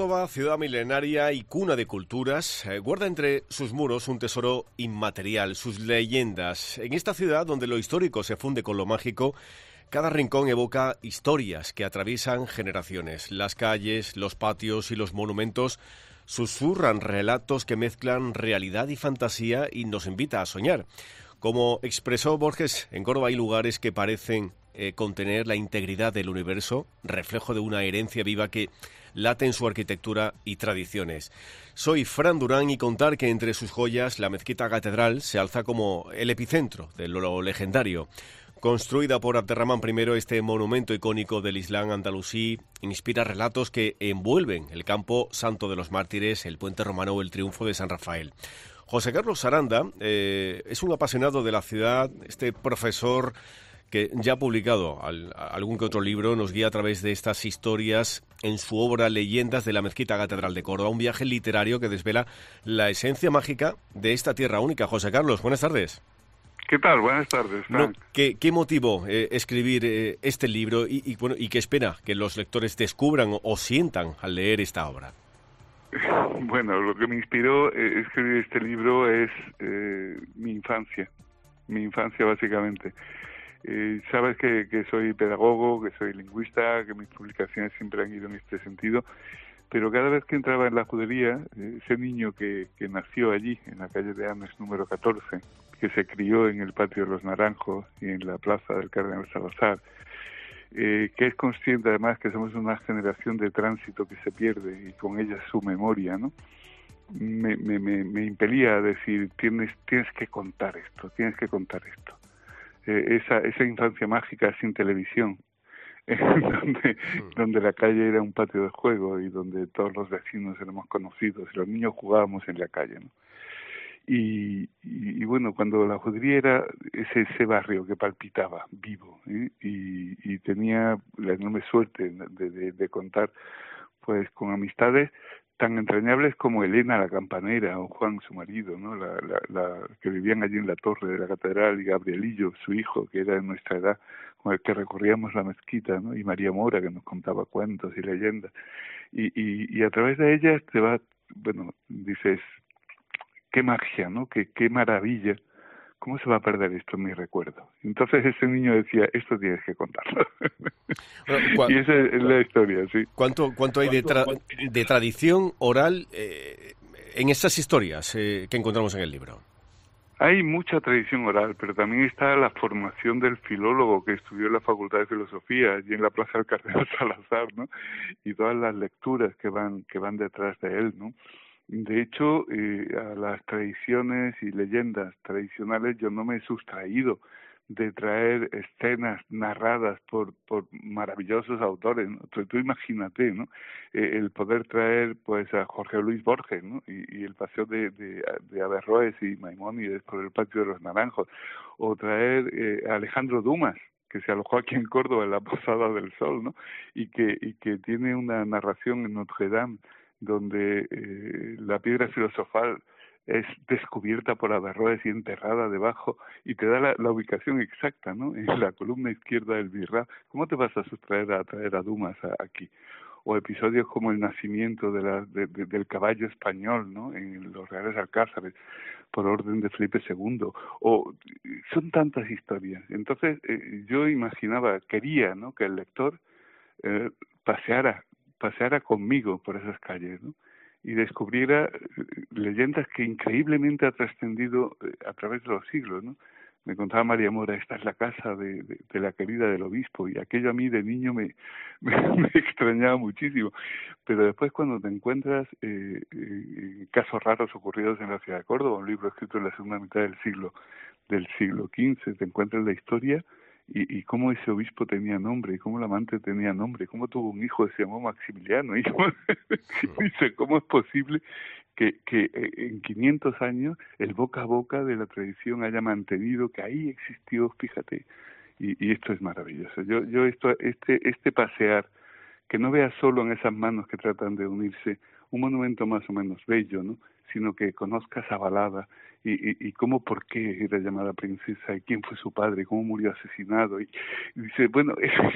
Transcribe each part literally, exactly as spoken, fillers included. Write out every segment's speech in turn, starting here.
Córdoba, ciudad milenaria y cuna de culturas, eh, guarda entre sus muros un tesoro inmaterial, sus leyendas. En esta ciudad, donde lo histórico se funde con lo mágico, cada rincón evoca historias que atraviesan generaciones. Las calles, los patios y los monumentos susurran relatos que mezclan realidad y fantasía y nos invita a soñar. Como expresó Borges, en Córdoba hay lugares que parecen eh, contener la integridad del universo, reflejo de una herencia viva que late en su arquitectura y tradiciones. Soy Fran Durán y contar que entre sus joyas la mezquita catedral se alza como el epicentro de lo legendario. Construida por Abderramán primero, este monumento icónico del Islam andalusí inspira relatos que envuelven el campo santo de los mártires, el puente romano o el triunfo de San Rafael. José Carlos Aranda eh, es un apasionado de la ciudad, este profesor que ya ha publicado al, algún que otro libro, nos guía a través de estas historias en su obra Leyendas de la Mezquita Catedral de Córdoba, un viaje literario que desvela la esencia mágica de esta tierra única. José Carlos, buenas tardes. ¿Qué tal? Buenas tardes, Frank. No, ¿qué, ¿Qué motivó eh, escribir eh, este libro y, y, bueno, y qué espera que los lectores descubran o, o sientan al leer esta obra? Bueno, lo que me inspiró eh, escribir este libro es eh, mi infancia, mi infancia básicamente. Eh, sabes que, que soy pedagogo, que soy lingüista, que mis publicaciones siempre han ido en este sentido, pero cada vez que entraba en la judería, eh, ese niño que, que nació allí, en la calle de Ames número catorce, que se crió en el patio de los Naranjos y en la plaza del Cardenal Salazar, Eh, que es consciente además que somos una generación de tránsito que se pierde y con ella su memoria, ¿no? Me, me, me, me impelía a decir, tienes, tienes que contar esto, tienes que contar esto. Eh, esa, esa infancia mágica sin televisión, eh, donde, donde la calle era un patio de juego y donde todos los vecinos éramos conocidos y los niños jugábamos en la calle, ¿no? Y, y, y bueno, cuando la judería era ese, ese barrio que palpitaba vivo, ¿eh? y, y tenía la enorme suerte de, de, de contar pues con amistades tan entrañables como Elena la campanera o Juan su marido, ¿no? la, la, la que vivían allí en la torre de la catedral, y Gabrielillo, su hijo, que era de nuestra edad, con el que recorríamos la mezquita, ¿no? Y María Mora, que nos contaba cuentos y leyendas, y, y, y a través de ellas te va, bueno, dices, qué magia, ¿no? Qué, qué maravilla. ¿Cómo se va a perder esto en mi recuerdo? Entonces ese niño decía, esto tienes que contarlo. Bueno, y esa es la historia, sí. ¿Cuánto, cuánto hay de, tra de tradición oral eh, en estas historias eh, que encontramos en el libro? Hay mucha tradición oral, pero también está la formación del filólogo que estudió en la Facultad de Filosofía, allí en la Plaza del Cardenal Salazar, ¿no? Y todas las lecturas que van, que van detrás de él, ¿no? De hecho, eh, a las tradiciones y leyendas tradicionales yo no me he sustraído de traer escenas narradas por por maravillosos autores, ¿no? Tú, tú imagínate, ¿no? Eh, el poder traer pues a Jorge Luis Borges, ¿no? Y, y el paseo de, de, de Averroes y Maimónides por el patio de los Naranjos, o traer eh, a Alejandro Dumas, que se alojó aquí en Córdoba en la Posada del Sol, ¿no? Y que y que tiene una narración en Notre Dame donde eh, la piedra filosofal es descubierta por Averroes y enterrada debajo, y te da la, la ubicación exacta, ¿no? En la columna izquierda del Birra. ¿Cómo te vas a sustraer a traer a Dumas a, aquí? O episodios como el nacimiento de la, de, de, del caballo español, ¿no? En los Reales Alcázares, por orden de Felipe segundo. O son tantas historias. Entonces eh, yo imaginaba, quería, ¿no? Que el lector eh, paseara paseara conmigo por esas calles, ¿no? Y descubriera leyendas que increíblemente ha trascendido a través de los siglos, ¿no? Me contaba María Mora, esta es la casa de, de, de la querida del obispo, y aquello a mí de niño me, me, me extrañaba muchísimo. Pero después cuando te encuentras eh, eh, casos raros ocurridos en la ciudad de Córdoba, un libro escrito en la segunda mitad del siglo del siglo quince, te encuentras la historia Y, y cómo ese obispo tenía nombre, y cómo la amante tenía nombre, cómo tuvo un hijo que se llamó Maximiliano. Y cómo, dice, ¿cómo es posible que, que en quinientos años el boca a boca de la tradición haya mantenido que ahí existió, fíjate? Y, y esto es maravilloso. Yo, yo esto, este, este pasear, que no veas solo en esas manos que tratan de unirse un monumento más o menos bello, ¿no? sino que conozcas a Balada y, y, y cómo, por qué era llamada princesa y quién fue su padre, cómo murió asesinado. Y, y dice, bueno,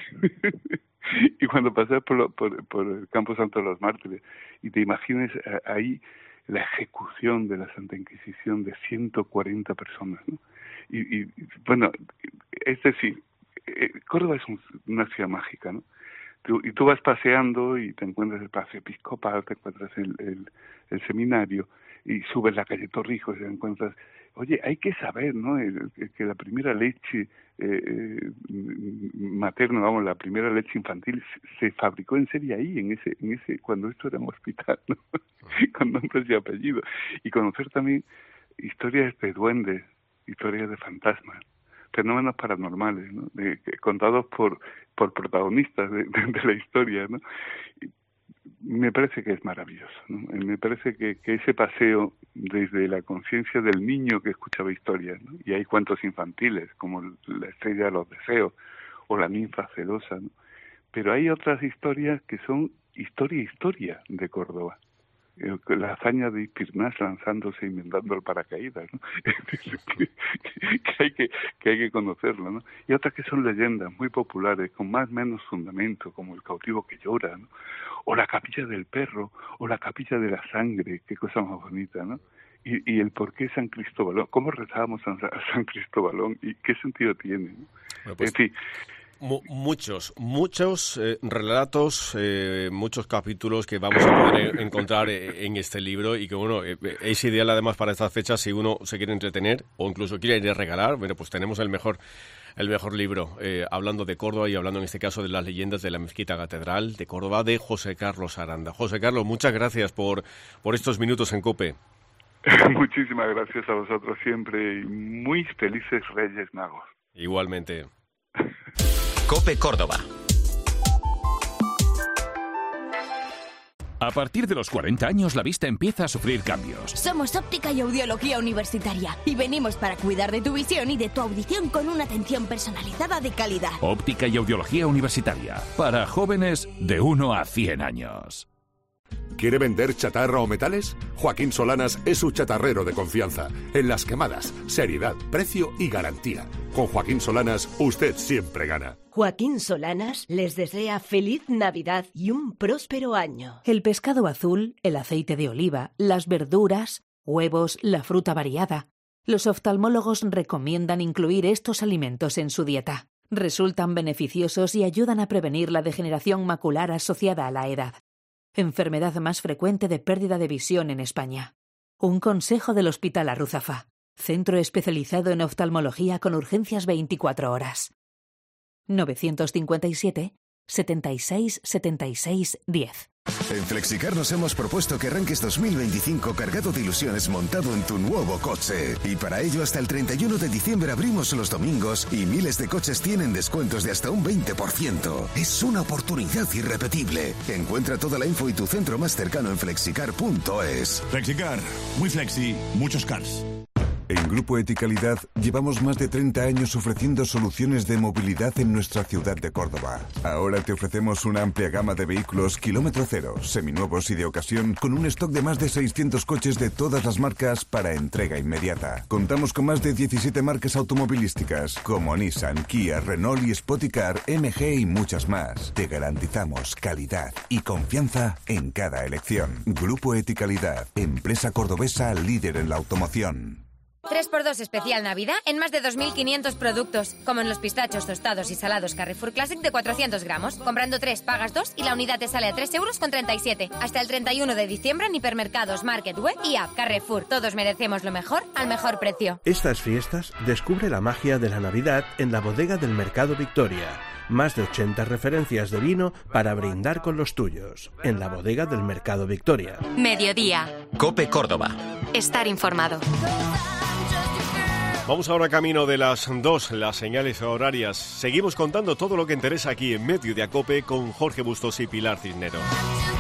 y cuando pasas por, lo, por, por el Campo Santo de los Mártires y te imagines ahí la ejecución de la Santa Inquisición de ciento cuarenta personas, ¿no? Y, y bueno, es decir, Córdoba es un, una ciudad mágica, ¿no? Tú, y tú vas paseando y te encuentras el Palacio Episcopal, te encuentras el, el, el seminario y subes la calle Torrijos y te encuentras... Oye, hay que saber, ¿no? El, el, que la primera leche eh, materna, vamos, la primera leche infantil se, se fabricó en serie ahí, en ese, en ese, cuando esto era un hospital, ¿no? Con nombres y apellidos. Y conocer también historias de duendes, historias de fantasmas, fenómenos paranormales, ¿no? De, de, contados por por protagonistas de, de, de la historia, ¿no? Y me parece que es maravilloso, ¿no? Me parece que, que ese paseo desde la conciencia del niño que escuchaba historias, ¿no? Y hay cuentos infantiles como La estrella de los deseos o La ninfa celosa, ¿no? Pero hay otras historias que son historia historia de Córdoba. La hazaña de Ispirnás lanzándose y inventando el paracaídas, ¿no? que, que hay que que hay que conocerlo, ¿no? Y otras que son leyendas muy populares con más o menos fundamento, como El cautivo que llora, ¿no? O La capilla del perro, o La capilla de la sangre, qué cosa más bonita, ¿no? Y, y el por qué San Cristóbalón, cómo rezábamos a San Cristóbalón y qué sentido tiene, ¿no? Bueno, pues... Es decir, Muchos, muchos eh, relatos, eh, muchos capítulos que vamos a poder encontrar en este libro y que, bueno, eh, es ideal además para estas fechas si uno se quiere entretener o incluso quiere ir a regalar. Bueno, pues tenemos el mejor el mejor libro, eh, hablando de Córdoba y hablando en este caso de las leyendas de la Mezquita Catedral de Córdoba de José Carlos Aranda. José Carlos, muchas gracias por, por estos minutos en COPE. Muchísimas gracias a vosotros siempre y muy felices Reyes Magos. Igualmente. COPE Córdoba. A partir de los cuarenta años la vista empieza a sufrir cambios. Somos Óptica y Audiología Universitaria y venimos para cuidar de tu visión y de tu audición con una atención personalizada de calidad. Óptica y Audiología Universitaria, para jóvenes de uno a cien años. ¿Quiere vender chatarra o metales? Joaquín Solanas es su chatarrero de confianza. En las quemadas, seriedad, precio y garantía. Con Joaquín Solanas, usted siempre gana. Joaquín Solanas les desea feliz Navidad y un próspero año. El pescado azul, el aceite de oliva, las verduras, huevos, la fruta variada. Los oftalmólogos recomiendan incluir estos alimentos en su dieta. Resultan beneficiosos y ayudan a prevenir la degeneración macular asociada a la edad. Enfermedad más frecuente de pérdida de visión en España. Un consejo del Hospital Arruzafa, centro especializado en oftalmología con urgencias veinticuatro horas. novecientos cincuenta y siete, setenta y seis, setenta y seis, diez. En Flexicar nos hemos propuesto que arranques dos mil veinticinco cargado de ilusiones montado en tu nuevo coche. Y para ello hasta el treinta y uno de diciembre abrimos los domingos y miles de coches tienen descuentos de hasta un veinte por ciento. Es una oportunidad irrepetible. Encuentra toda la info y tu centro más cercano en flexicar punto es. Flexicar, muy flexi, muchos cars. En Grupo Eticalidad llevamos más de treinta años ofreciendo soluciones de movilidad en nuestra ciudad de Córdoba. Ahora te ofrecemos una amplia gama de vehículos kilómetro cero, seminuevos y de ocasión, con un stock de más de seiscientos coches de todas las marcas para entrega inmediata. Contamos con más de diecisiete marcas automovilísticas, como Nissan, Kia, Renault y Spoticar, M G y muchas más. Te garantizamos calidad y confianza en cada elección. Grupo Eticalidad, empresa cordobesa líder en la automoción. tres por dos especial Navidad en más de dos mil quinientos productos, como en los pistachos tostados y salados Carrefour Classic de cuatrocientos gramos. Comprando tres, pagas dos y la unidad te sale a tres euros con treinta y siete. Hasta el treinta y uno de diciembre en hipermercados, market, web y app. Carrefour, todos merecemos lo mejor al mejor precio. Estas fiestas descubre la magia de la Navidad en la bodega del Mercado Victoria. Más de ochenta referencias de vino para brindar con los tuyos. En la bodega del Mercado Victoria. Mediodía. COPE Córdoba. Estar informado. Vamos ahora camino de las dos, las señales horarias. Seguimos contando todo lo que interesa aquí en Mediodía COPE con Jorge Bustos y Pilar Cisneros.